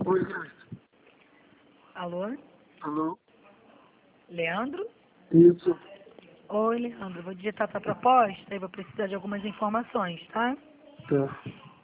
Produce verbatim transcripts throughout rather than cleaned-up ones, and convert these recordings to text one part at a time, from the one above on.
Oi, Graça. Alô? Alô? Leandro? Isso. Oi, Leandro. Vou digitar tua proposta e vou precisar de algumas informações, tá? Tá.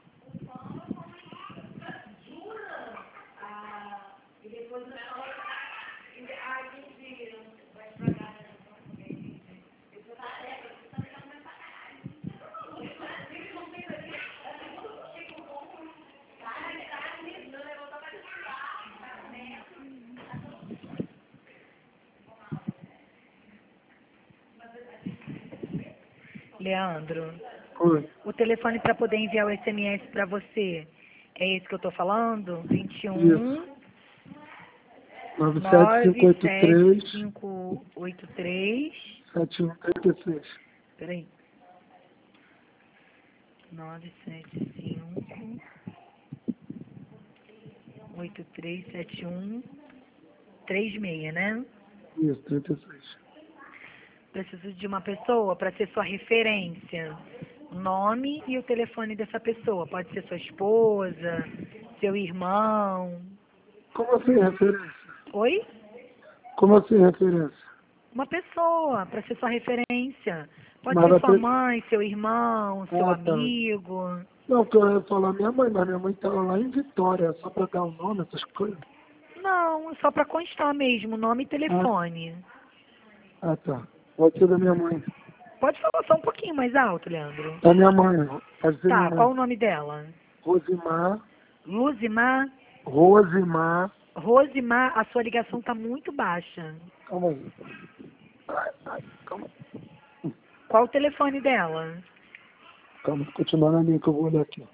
Leandro, Oi. o telefone para poder enviar o S M S para você é esse que eu tô falando? vinte e um Isso. nove sete cinco nove oito sete três cinco oito três. sete um três seis. Peraí. nove sete cinco oito três sete um três seis, né? Isso, trinta e seis. Preciso de uma pessoa para ser sua referência. O nome e o telefone dessa pessoa. Pode ser sua esposa, seu irmão. Como assim referência? Oi? Como assim referência? Uma pessoa para ser sua referência. Pode Mas ser vai sua ter... mãe, seu irmão, seu Ah, tá. amigo. Não, que eu ia falar minha mãe, mas minha mãe estava lá em Vitória, só para dar o nome, essas coisas. Não, é só para constar mesmo, nome e Ah, telefone. ah, tá. Pode ser da minha mãe. Pode falar só um pouquinho mais alto, Leandro. Da minha mãe. Pode ser minha Tá, qual mãe. o nome dela? Rosimar. Luzimar? Rosimar. Rosimar, a sua ligação tá muito baixa. Calma aí. Ai, ai, calma. Qual o telefone dela? Calma, continua na linha que eu vou olhar aqui.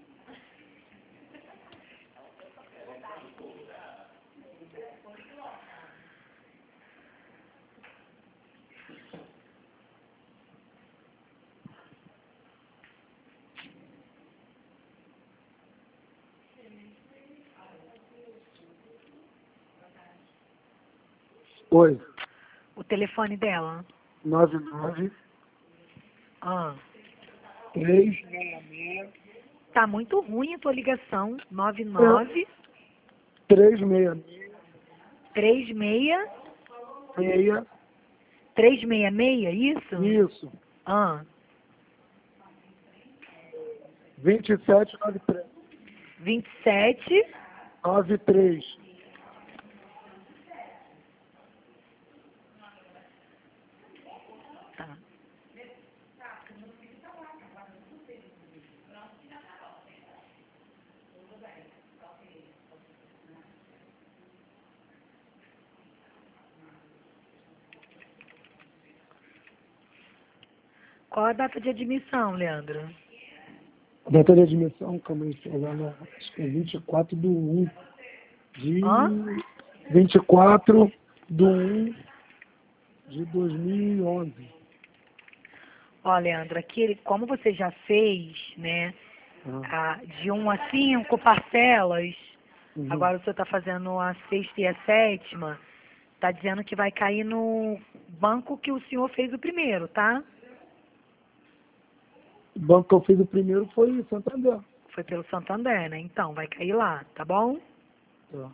Oi. O telefone dela? nove nove Ah, três seis seis tá muito ruim a tua ligação. nove nove três seis três seis seis três seis seis, isso? isso. Ah, vinte e sete noventa e três. vinte e sete. noventa e três. Tá. Qual a data de admissão, Leandro? A data de admissão, calma aí, sei lá, não, acho que é vinte e quatro do um de... Hã? vinte e quatro do um de dois mil e onze. Ó, Leandro, aqui, como você já fez, né, Ah, a, de um a cinco parcelas, uhum. agora o senhor está fazendo a sexta e a sétima, tá dizendo que vai cair no banco que o senhor fez o primeiro, tá? O banco que eu fiz o primeiro foi Santander. Foi pelo Santander, né? Então, vai cair lá, tá bom? Tá.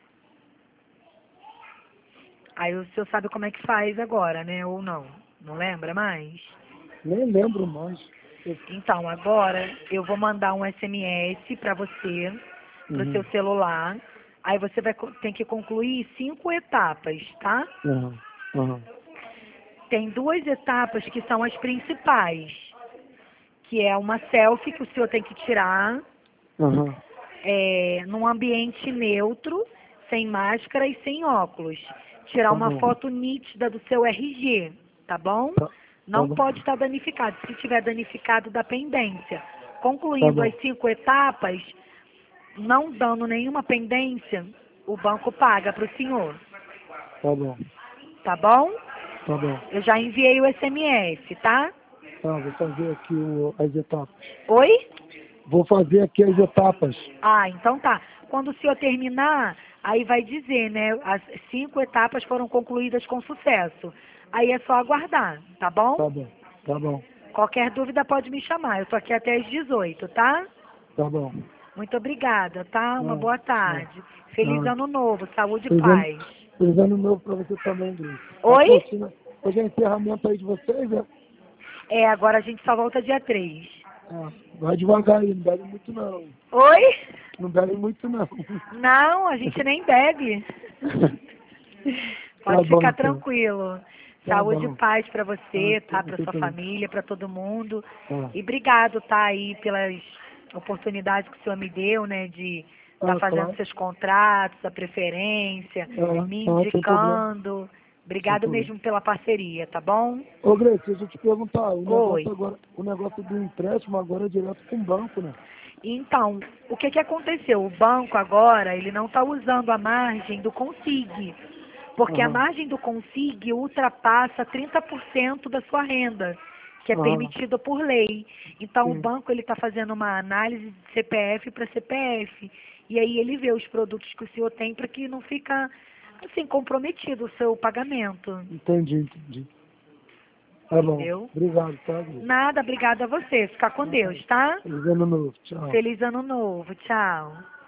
Aí o senhor sabe como é que faz agora, né? Ou não? Não lembra mais? Nem lembro mais. Eu... Então, agora eu vou mandar um S M S para você, pro Uhum. seu celular. Aí você vai co- ter que concluir cinco etapas, tá? Uhum. Uhum. Tem duas etapas que são as principais, que é uma selfie que o senhor tem que tirar Uhum. é, num ambiente neutro, sem máscara e sem óculos. Tirar Tá uma bom. foto nítida do seu R G, tá bom? Tá, tá Não bom. pode estar danificado. Se tiver danificado, dá pendência. Tá Concluindo bom. as cinco etapas, não dando nenhuma pendência, o banco paga para o senhor, Tá bom. tá bom? Tá bom. Eu já enviei o S M S, tá? Tá, vou fazer aqui o, as etapas. Oi? Vou fazer aqui as etapas. Ah, então tá. Quando o senhor terminar, aí vai dizer, né? As cinco etapas foram concluídas com sucesso. Aí é só aguardar, tá bom? Tá bom. Tá bom. Qualquer dúvida pode me chamar. Eu tô aqui até às dezoito, tá? Tá bom. Muito obrigada, tá? Uma Ah, boa tarde. Feliz ah. ano novo, saúde e Feliz ano, paz. feliz ano novo pra você também, Grace. Tá Oi? curtindo? Hoje é encerramento aí de vocês, né? É, agora a gente só volta dia três. Ah, vai devagar aí, não bebe muito não. Oi? Não bebe muito não. Não, a gente nem bebe. Tá Pode bom, ficar então. tranquilo. Tá Saúde e bom. paz pra Tá, você, tá? Pra você sua também. família, pra todo mundo. Tá. E obrigado, tá, aí pelas oportunidades que o senhor me deu, né, de estar Ah, fazendo claro. seus contratos, a preferência, Ah, me não, sem problema. indicando. Sem Obrigado problema. mesmo pela parceria, tá bom? Ô, Grace, deixa eu te perguntar, o negócio Oi. agora, o negócio do empréstimo agora é direto com o banco, né? Então, o que que aconteceu? O banco agora, ele não está usando a margem do Consig, porque a Aham, margem do Consig ultrapassa trinta por cento da sua renda, que é aham, permitida por lei. Então, o sim. banco ele está fazendo uma análise de C P F para C P F, e aí ele vê os produtos que o senhor tem para que não fica assim comprometido o seu pagamento, Entendi, entendi. Tá bom. entendeu? Obrigado, tá, Grace? Nada, obrigada a você. Fica com Tá, tá. Deus, tá? Feliz ano novo. Tchau. Feliz ano novo. Tchau.